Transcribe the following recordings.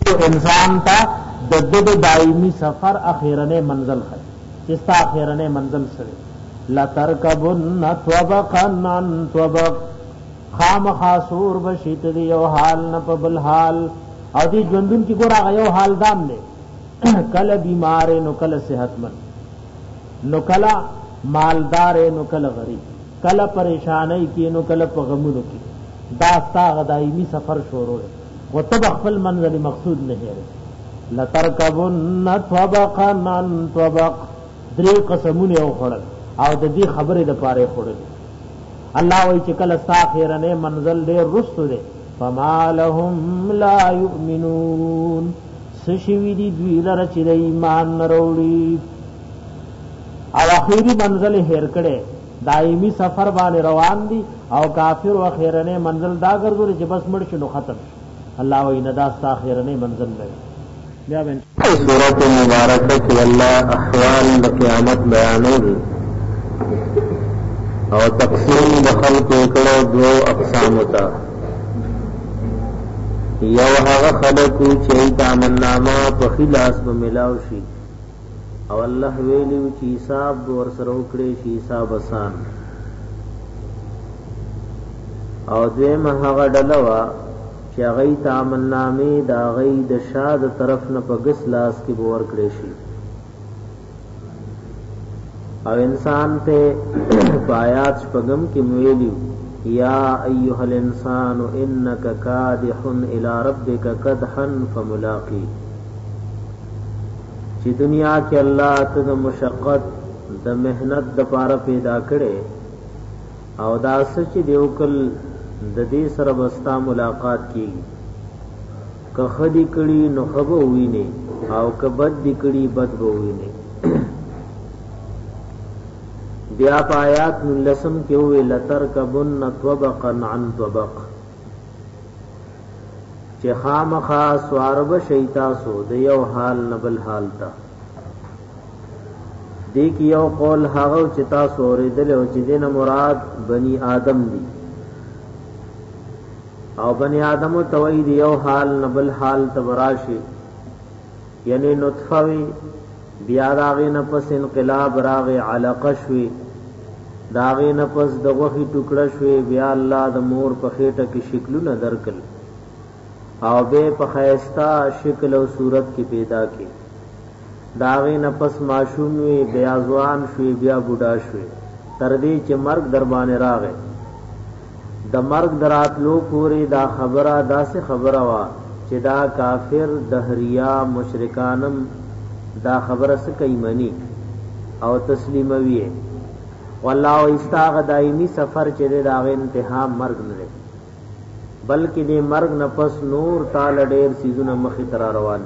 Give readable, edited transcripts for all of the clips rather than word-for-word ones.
انسان تا د دائمی سفر اخیرنے منزل ہے چستا اخیرنے منزل سره لترکبن طبقا عن طبق خام خاصور بشیت دی یو حال نه په بل حال او دی ژوندون کی ګور هغه یو حال دام دی کله بیمار نو کله صحتمند نو کله مالدار نو کله غریب کله پریشانی کی نو کله په غمونو کی دا ستا غدایمی سفر شروع ہے وہ تب خپل منزل مقصود نہیں ہے لترکبن طبقا عن طبق درې قسمونه او خړل او د دې خبره د پاره خړل الله وی چې کله ساخرنه منزل ډېر رستو ده فما لهم لا يؤمنون سشوی دی دوی لره چې ایمان نروړي او اخیری منزل هیر کړي دایمی سفر باندې روان دي او کافر او اخیرنه منزل دا ګرځول چې بس مړ شنو ختم الله وی ندا ساخرنه منزل لري بیا بن سورۃ مبارکہ کې الله احوال د قیامت بیانوي او تقسیم د خلق کړه دو اقسام تا یو هغه خلق چې تامنامه په خلاص به ملاو شي او الله ویلی چې حساب ور سره وکړي شي حساب آسان او دیم هغه ډلوا چې هغه تامنامه دا غي د شاد طرف نه په غس لاس کې بور کړي شي او انسان ته آیات شپږم کې ویلی یا ایها الانسان انک کادح الی ربک کدحا فملاقی چې دنیا کې الله ته د مشقت د مهنت د پاره پیدا کړي او دا سچ دیوکل د دې سره بستا ملاقات کیږي که خدي کړي نو خبو ویني او که بد دي کړي بد بو ویني بیا پایات لسم کې وی لترکبن طبقا عن طبق چې خامخا سوارب شیتا سو د یو حال نبل حال تا دې کې یو قول هغه چې تاسو اوریدل او چې دینه مراد بنی آدم دي او بنی آدم توحید یو حال نبل حال تبراشی یعنی نطفه وی بیا داغی نفس انقلاب راغ علقه شوی داغی نفس دغوخی ټوکړه شوی بیا الله د مور په خېټه کې شکلونه درکل او به په خیستا شکل او صورت کې پیدا کی داغی نفس معشوم وی بیا ځوان شوی بیا بوډا شوی تر دې چې مرګ در باندې راغی د مرګ دراتلو پوری دا خبره داسې خبره وا چې دا کافر دهریا مشرکانم دا خبره سکه ایمانی او تسلیموی والله استاغ دایمی سفر چې دا غ انتها مرګ نه بلکې دې مرګ نه پس نور تعالی ډېر سيزونه مخې تر روان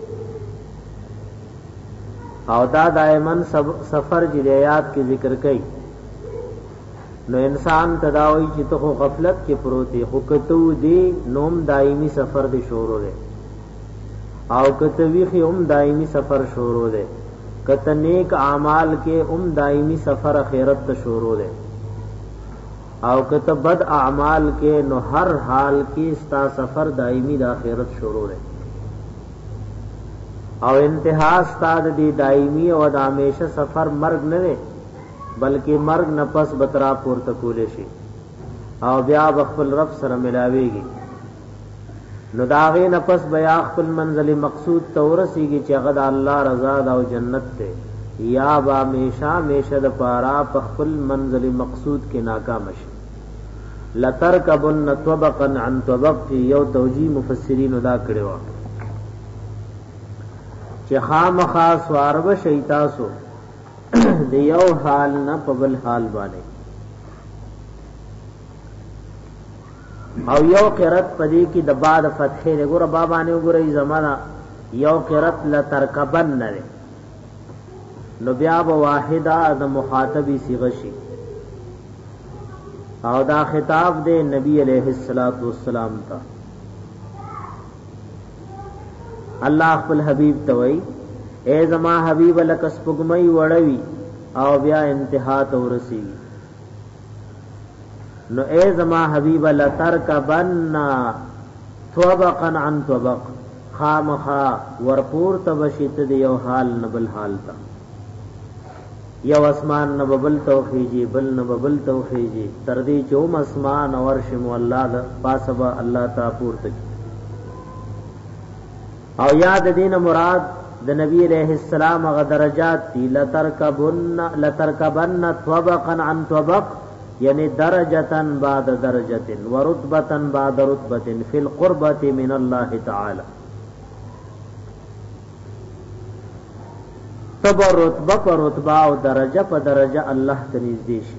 او دا دایمن سفر چې آیات کې ذکر کړي نو انسان تداوی چې ته غفلت کې پروتي خو کتو دی نوم دایمی سفر دی شروع ده او کتوی خي دایمی سفر شروع ده کته نیک اعمال کې دایمی سفر اخرت ته شروع ده او کته بد اعمال کې نو هر حال کې ستا سفر دایمی د اخرت شروع ده او انتها ستا د دایمی او د همیشه سفر مرګ نه ده بلکې مرګ نفس بترا پورته کولې شي او بیا خپل رب سره ملاويږي نو داغه نفس بیا خپل منزل مقصود تورسیږي چې هغه د الله رضا او جنت ته یا با همیشه د پارا خپل منزل مقصود کې ناکام شي لترکبن طبقا عن طبق یو توجیه مفسرین ادا کړو چې خامخا سوارب شیتاسو د یو حال نه په بل حال باندې او یو قرت پدې کې د بعد فتحې له ګوره بابا نه ګورې زمانہ یو قرت لترکبن نه نو بیا به واحده د مخاطبي صيغه شي او دا خطاب دے نبی علیہ الصلوۃ والسلام تا الله خپل حبیب توئی اے زما حبیب لک سپګمئی وړوي او بیا انتها ته ورسی نو اے زما حبیب لترکبن طبقا عن طبق خامخا ورپور تبشیت دی یو حال نبل حال تا یو اسمان نببل توخیجی بل نببل توخیجی تردی چوم اسمان ورشم واللہ دا پاسبا اللہ تا پورت کی او یاد دین مراد د نبی علیہ السلام غ درجات تی لترکبن طبقا عن طبق یعنی درجتن بعد درجتن ورتبتن بعد رتبتن فی القربت من اللہ تعالی تب رتبه پر رتبه او درجه په درجه الله ته نږدې شي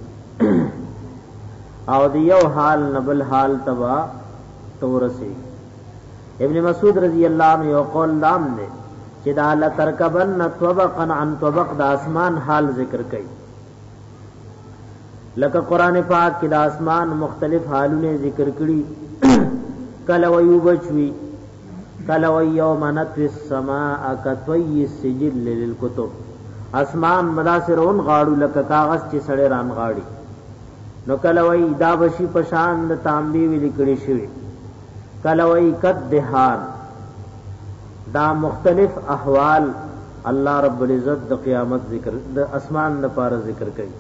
او د یو حال نبل حال تبا تورسي ابن مسعود رضی الله عنه یو قول دام نه چې دا لا ترکبن طبقا عن طبق د اسمان حال ذکر کړي لکه قران پاک کې د اسمان مختلف حالونه ذکر کړي کله ويوبچوي کله ويوم نطوي السماء كطي السجل للكتب اسمان مداسرون غاړو لکه کاغذ چې سړی ران غاړي نو کله وای دا بشي پشان د تانبي ویل کړي شوی کله وای قد دهان دا مختلف احوال الله رب العزت د قیامت ذکر د اسمان لپاره ذکر کوي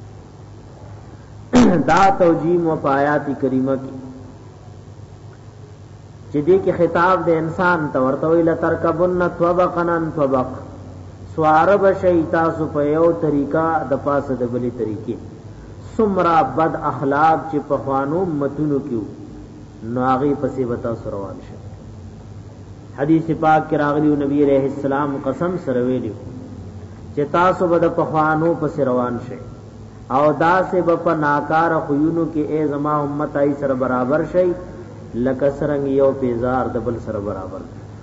دا توجیم و آیات کریمه کی چې دې کې خطاب د انسان ته ورته ویل ترکبن طبقا عن طبق سوار بشی تاسو په یو طریقہ د پاسه د بلی طریقې سمرا بد اخلاق چې په خوانو متونو کیو ناغي پسې وتا سروان شه حدیث پاک کې راغلی نبی علیہ السلام قسم سره ویلی چې تاسو به د پخوانو پسې روان شه او دا سه په ناکار خيونو کې ای زما امت ای سره برابر شي لکه سرنګ یو پیزار د بل سره برابر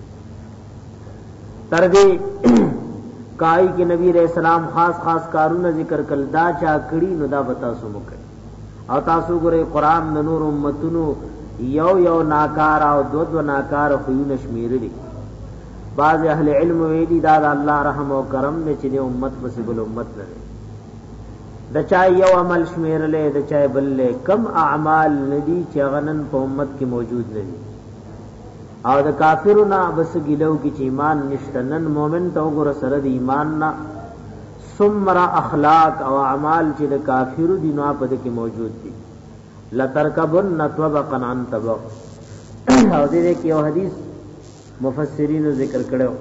تر دې کای کې نبی رسول سلام خاص خاص کارونه ذکر کړل دا چا کړي نو دا بتا سو مکه او تاسو ګورئ قران د نور امتونو یو ناکار او دو ناکار خيونه شمیرلي بعض اهل علم ویلي دا الله رحم او کرم دې چې امت بس بل امت نه د چا یو عمل شمیرلې د چا بل کم اعمال ندي چې غنن په امت کې موجود ندي او د کافرونو بس ګلو کې چې ایمان نشتنن مؤمن ته وګوره سره د ایمان نه سمرا اخلاق او اعمال چې د کافرو دي نو په دې کې موجود دي لترکبن طبقا عن طبق او دې کې یو حدیث مفسرین ذکر کړو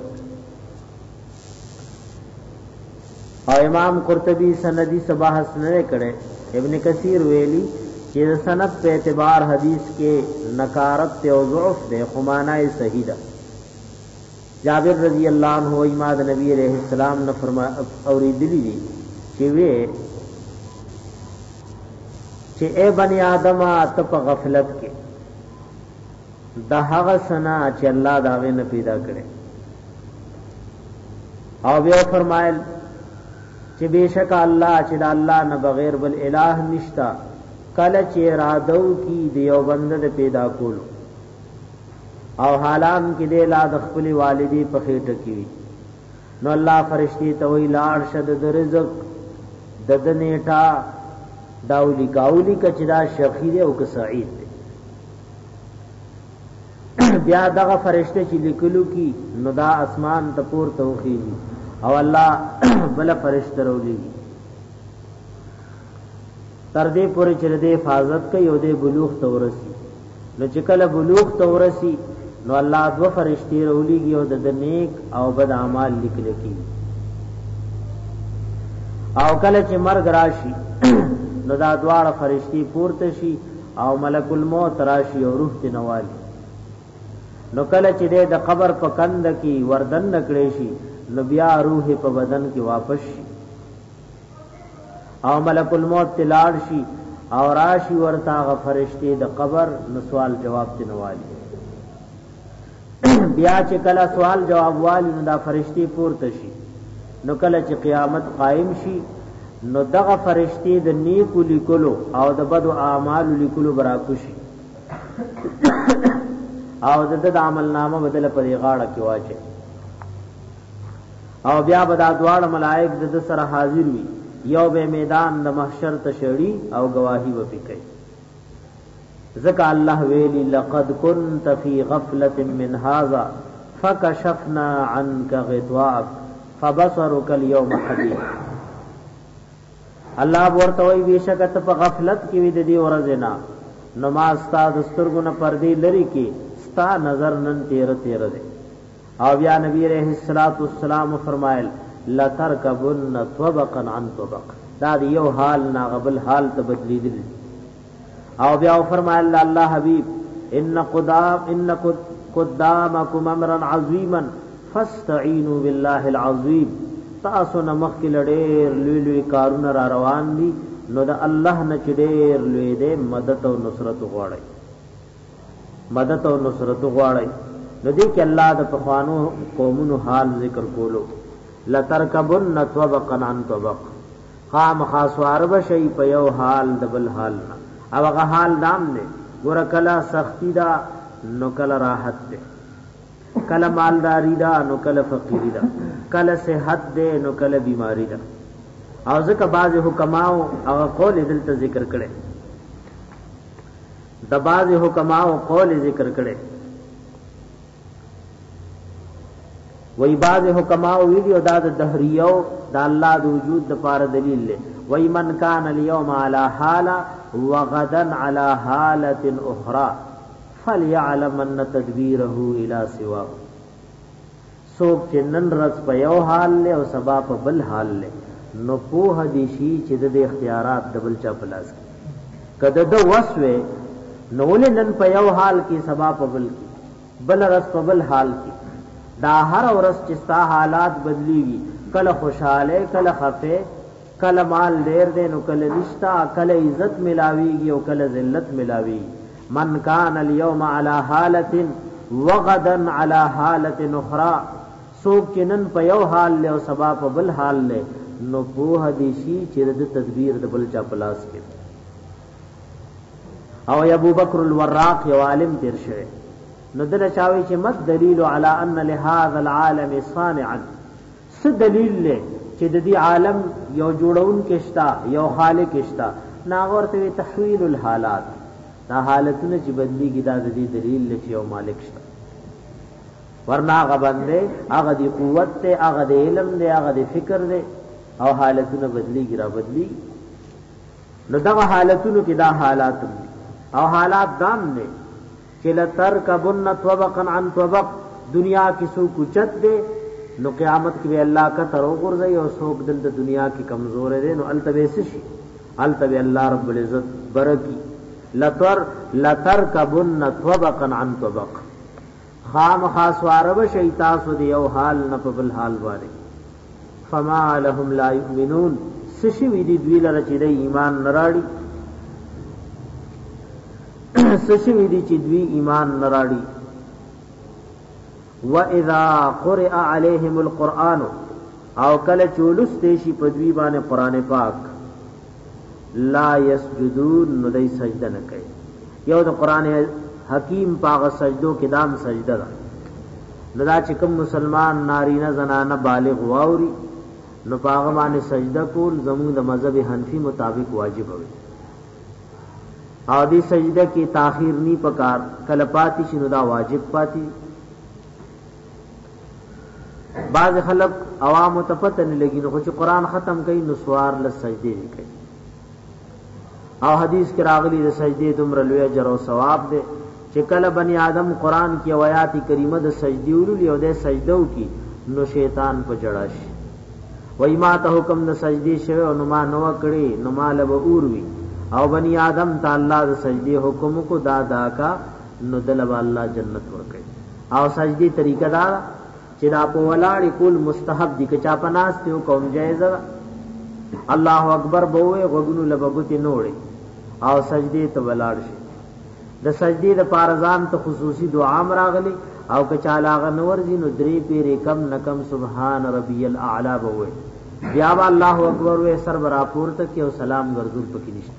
او امام قرطبی سندی سباحث نه کړي ابن کثیر ویلی چې سند په اعتبار حدیث کې نکارت او ضعف ده خمانه صحیح ده جابر رضی اللہ عنہ امام نبی علیہ السلام نے فرمایا اوریدلی دي چې وې چې اے بنی آدم ته په غفلت کې د هغه سنا چې الله داغه نه پیدا کړي او بیا فرمایل چې بیشک الله چې د الله نه بغیر بل الہ نشتا کله چې ارادو کی دیو بند د پیدا کولو او حالان کې د لا د خپل والدی په خېټه کې نو الله فرشتي ته وی لاړ شد د رزق د دنيټا داولی کاولی کچدا شخیر او که سعید بیا دغه فرشته چې لیکلو کی نو دا اسمان ته پور توخیږي او الله بل فرشتہ رولي تر دې پورې چې دې حفاظت کوي او دې بلوغ تورسي نو چې کله بلوغ تورسي نو الله دو فرشتي روليږي او د نیک او بد اعمال لیکل کی او کله چې مرګ راشي نو دا دواړه فرشتي پورته شي او ملک الموت راشي او روح ته نوالي نو کله چې د قبر په کند کې وردن نکړي شي نو بیا روح په بدن کې واپس شي او ملک الموت تلاړ شي او راشي ورتا غ فرشتي د قبر نو سوال جواب تنوالي بیا چې کله سوال جواب والی نو دا فرشتي پورته شي نو کله چې قیامت قائم شي نو دغه فرشتي د نیکو لیکلو او د بدو اعمال لیکلو براکو شي او د عمل نامه بدله پرې غاړه کې واچي او بیا به دا دواړه ملائک د سره حاضر وي یو به میدان د محشر ته شړی او گواہی وکړي کوي ذکر الله ویلی لقد كنت في غفلة من هذا فکشفنا عنك غطاءك فبصرك اليوم حديد. الله ورته وی بشکته په غفلت کې وي د دې ورځې نه، نماز تا د سترګو نه پردې لري کې ستا نظر نن تیر تیر دی. او بیا نبی علیہ الصلوۃ والسلام فرمایل لترکبن طبقا عن طبق، دا یو حال نا قبل حال ته بدلیدل. او بیا فرمایل الله حبیب ان قدامکم امرا عظیما فاستعینوا بالله العظیم، تاسو نه مخکې لډېر لوی لوی کارونه را روان دي، نو د الله نه چې ډېر لوی دی مدد او نصرت غواړي، مدد او نصرت غواړي. نو دې کې الله د پخوانو قومونو حال ذکر کولو. لترکبن طبقا عن طبق، خام خاصوار بشي په یو حال د بل حال نه. او هغه حال دام نه ګور کلا سختی دا نو کلا راحت ده، کلا مالداری دا نو کلا فقیری دا، کلا صحت ده نو کلا بیماری دا. او ځکه بعض حکماو هغه قول دلته ذکر کړي، د بعض حکماو قول ذکر کړي. وای بعض حکماو ویډیو دا د دهریو د الله د وجود د پاره دلیل له. وای من کان اليوم على حاله وغدا على حاله اخرى فليعلم ان تدبيره الى سواه. سوک چې نن رس په یو حال له او سبا په بل حال له، نو په حدیثي چې د اختیارات د بل چا پلاس کده د وسوي نو ولې نن په یو حال کې سبا په بل کې، بل رس په بل حال کې. دا هر ورځ چې ستا حالات بدلیږي، کله خوشاله کله خفه، کله مال ډیر دی نو کله نشتا، کله عزت ملاویږي او کله ذلت ملاویږي. من کان اليوم على حالة وغدا على حالة اخرى، سوک چې نن په یو حال له او سبا په بل حال له، نو په حدیثي چې د تدبیر د بل چا پلاس کې. او ابو بکر الوراق یو عالم تیر شوی، نو دل چاوي چې مد دلیل علی ان لهذا العالم صانعا، څه دلیل له چې د دې عالم یو جوړون کېشتا یو خالق کېشتا. ناغورته تحویل الحالات، دا حالتونه چې بدلیږي دا د دې دلیل له چې یو مالک شته. ورنه هغه باندې هغه دی قوت ته، هغه دی علم دی، هغه دی فکر دی، او حالتونه بدلیږي را بدلی. نو دا حالتونو کې دا حالات او حالات دام نه چې لترکبن طبقا عن طبق. دنیا کی سو کوچت دے نو قیامت کی اللہ کا ترو غرزی او سوک دل د دنیا کی کمزور دے نو التبے سشی التبے اللہ رب العزت برکی. لترکبن طبقا عن طبق، خام خاص وارب شیطاس دی یو حال نپبل حال وارے. فما لهم لا یؤمنون، سشی وی دی دوی لرا چی دی ایمان نراڑی، سشوی دی چې دوی ایمان نراړي. واذا قرئ عليهم القرآن، او کله چولسته شي په دوی باندې قران پاک، لا يسجدون، نو دای سجده نه کوي. یو د قران حکیم پاغه سجدو کې دام سجده ده. نو دا چې کوم مسلمان نارینه زنانه بالغ واوري نو پاغه باندې سجده کول زموږ د مذهب حنفی مطابق واجب وي. او دی سجدہ کی تاخیر نی پکار، کل پاتی شنو دا واجب پاتی. بعض خلق عوام متفتن لگی نو خوچ قرآن ختم کئی نسوار لسجدے دی کئی. او حدیث کی راغلی دا سجدے دمر لوی اجر و ثواب دے چې کله بنی آدم قرآن کی آیات کریمه د سجدی ولولي او د سجدو کی نو شیطان په جړا شي. وای ما ته حکم د سجدی شوی او نو ما نو کړی نو مال به اوروي. او بنی آدم تا اللہ دا سجدی حکم کو دادا کا نو دلب اللہ جنت ورکے. او سجدی طریقہ دا چی دا پو ولاڑی کول مستحب دی کچا پناستی ہو قوم جائزہ اللہ اکبر بوئے غگنو لبگوتی نوڑی او سجدی تو ولاڑ شی. دا سجدی دا پارزان تو خصوصی دعا مراغلی او کچا لاغ نورزی نو دری پیری کم نکم سبحان ربی الاعلا بوئے. بیابا اللہ اکبر وے سر برا پورتا کی او سلام گردول پکی نشتا.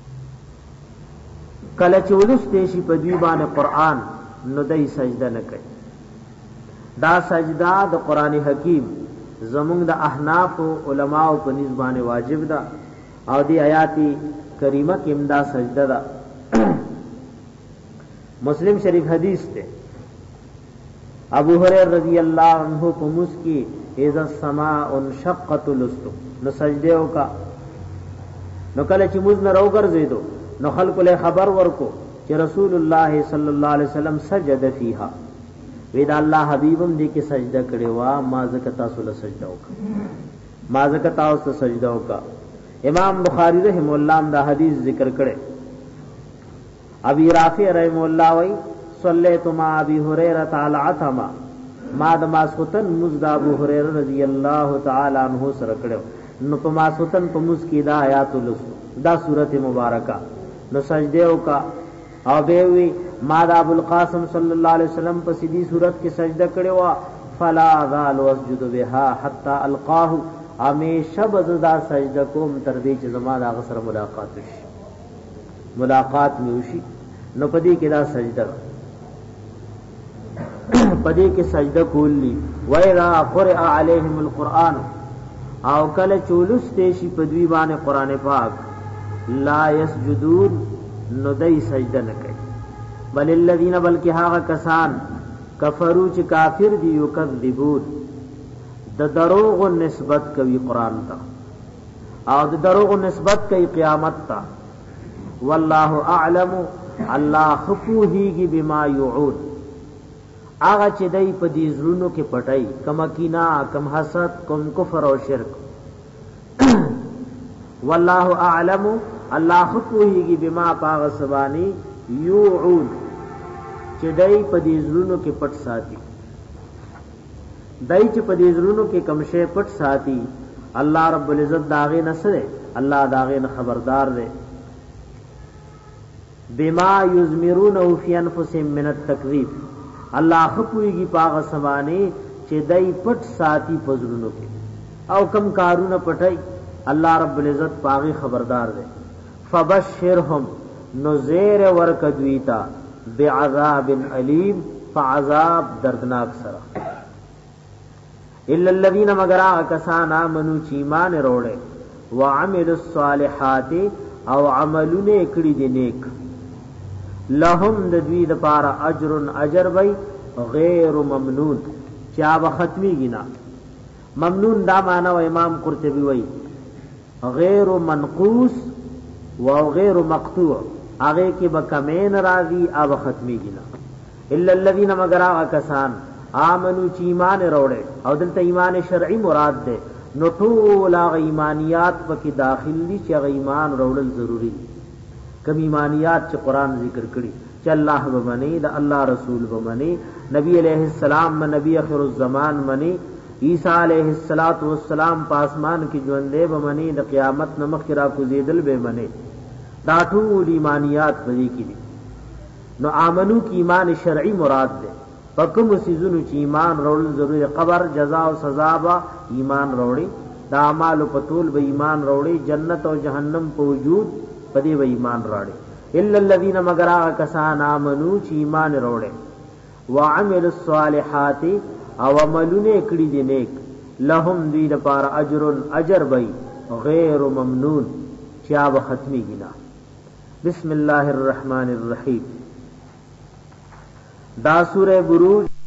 کله چې ولسته شي په دوی باندې قران نو دای سجده نه کوي. دا سجده د قران حکیم زمونږ د احناف علماء په نسبت باندې واجب ده او دی آیاتی کریمه کې امدا سجده ده. مسلم شریف حدیث ته ابو هريره رضی اللہ عنہ په مسکی اذا السماء انشقت لست نو سجده وکا نو کله چې موږ نه راوګرځیدو نو خلق له خبر ورکو چې رسول الله صلی الله علیه وسلم سجد فیها ودا الله حبیبم دې کې سجده کړي وا ما زکه تاسو له سجده وکا ما زکه تاسو سجده وکا امام بخاری رحم الله دا حدیث ذکر کړي ابي رافع رحم الله وای صلیت مع ابي هريره تعالی عتما ما د ماسوتن مزد ابو هريره رضی الله تعالی عنہ سره کړو نو په ماسوتن په مز کې دا آیات دا سورته مبارکه نو سجده وکا او به وی ما د ابو القاسم صلی الله علیه وسلم په سیدی صورت کې سجده کړو فلا زال واسجد بها حتا القاه همیشه بزدا سجده کوم تر دې چې زما د هغه سره ملاقات میوشي نو پدې کې دا سجده پدې کې سجده کولی وایرا قرئ علیهم القرآن او کله چولس تیشی پدوی باندې قران پاک لا یسجدون نو دای سجده نه کوي بل الذین بلکې هغه کسان کفرو چې کافر دي یکذبون د دروغ نسبت کوي قران ته او د دروغ نسبت کوي قیامت ته والله اعلم الله خفوهیږي بما یعود آغا چې دای په دې زړونو کې پټای کم کینا کم حسد کم کفر او شرک والله اعلم الله خپوهیږي بما پاغ سبانی یعود چې دای په دې زړونو کې پټ ساتي دای چې په دې زړونو کې کم شی پټ ساتي الله رب العزت داغه نسره الله داغه خبردار دی بما یزمرون فی انفسهم من التکذیب الله خپويږي پاغه سبانه چې دای پټ ساتي پزړونو کې او کم کارونه پټای الله رب العزت پاغه خبردار دی فبشرهم نذیر ورکدویتا بعذاب علیم فعذاب دردناک سره الا الذين مگر کسان امنو چې ایمان وروړي وعملوا الصالحات او عملونه کړي دي نیک لهم د دوی د پاره اجر وای غیر ممنون چا به ختمي گنا ممنون دا معنا و امام قرطبي وای غیر منقوص و غیر مقطوع هغه کې به کمین راضی او ختمي گنا الا الذين مگر کسان امنو چې ایمان وروړي او دلته ایمان شرعي مراد ده نو ټول هغه ایمانیات پکې داخل دي چې هغه ایمان وروړل ضروری دي کم ایمانیات چې قران ذکر کړي چې الله به منی د الله رسول به منی نبی علیہ السلام نبی اخر الزمان منی عیسی علیہ السلام پاسمان کې ژوندې به منی د قیامت نمخ را کو زیدل به منی دا ټول ایمانیات بدی کړي نو امنو کی ایمان شرعی مراد ده پکم سيزونو چې ایمان وروړل ضروري قبر جزاء او سزا با ایمان وروړي دا اعمال په طول به ایمان وروړي جنت او جهنم په وجود پدې و ایمان راړي الا الذين مگر کسان امنو چې ایمان وروړي وعملوا الصالحات او عملونه کړي دي نیک لهم دوی لپاره اجر وای غیر ممنون چې اب ختمي گنا بسم الله الرحمن الرحیم دا سورہ بروج